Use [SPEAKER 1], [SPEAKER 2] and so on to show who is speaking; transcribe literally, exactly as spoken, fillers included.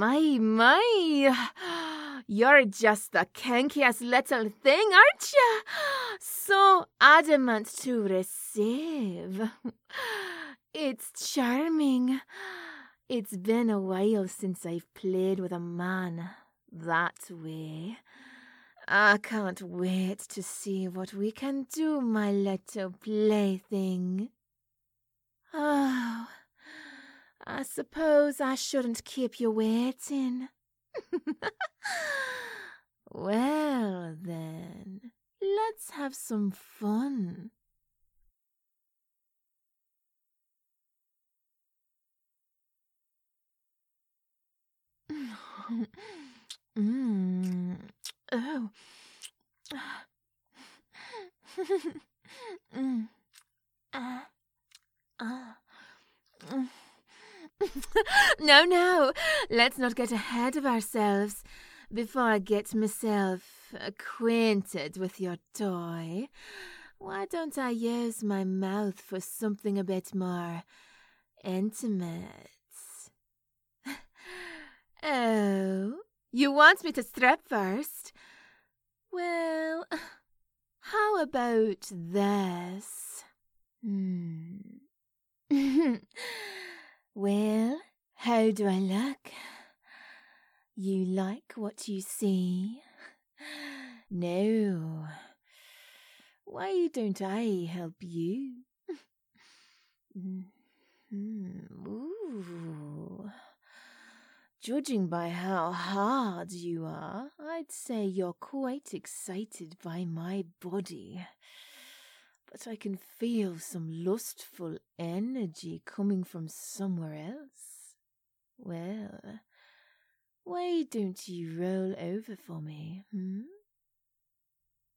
[SPEAKER 1] My, my. You're just the kinkiest little thing, aren't you? So adamant to receive. It's charming. It's been a while since I've played with a man that way. I can't wait to see what we can do, my little plaything. Oh, I suppose I shouldn't keep you waiting. Well, then, let's have some fun. mm. Oh. mm. uh. Uh. No, no, let's not get ahead of ourselves. Before I get myself acquainted with your toy, why don't I use my mouth for something a bit more intimate? Oh, you want me to strip first? Well, how about this? Hmm. Well, how do I look? You like what you see? No. Why don't I help you? Mm-hmm. Ooh. Judging by how hard you are, I'd say you're quite excited by my body. But I can feel some lustful energy coming from somewhere else. Well, why don't you roll over for me, hmm?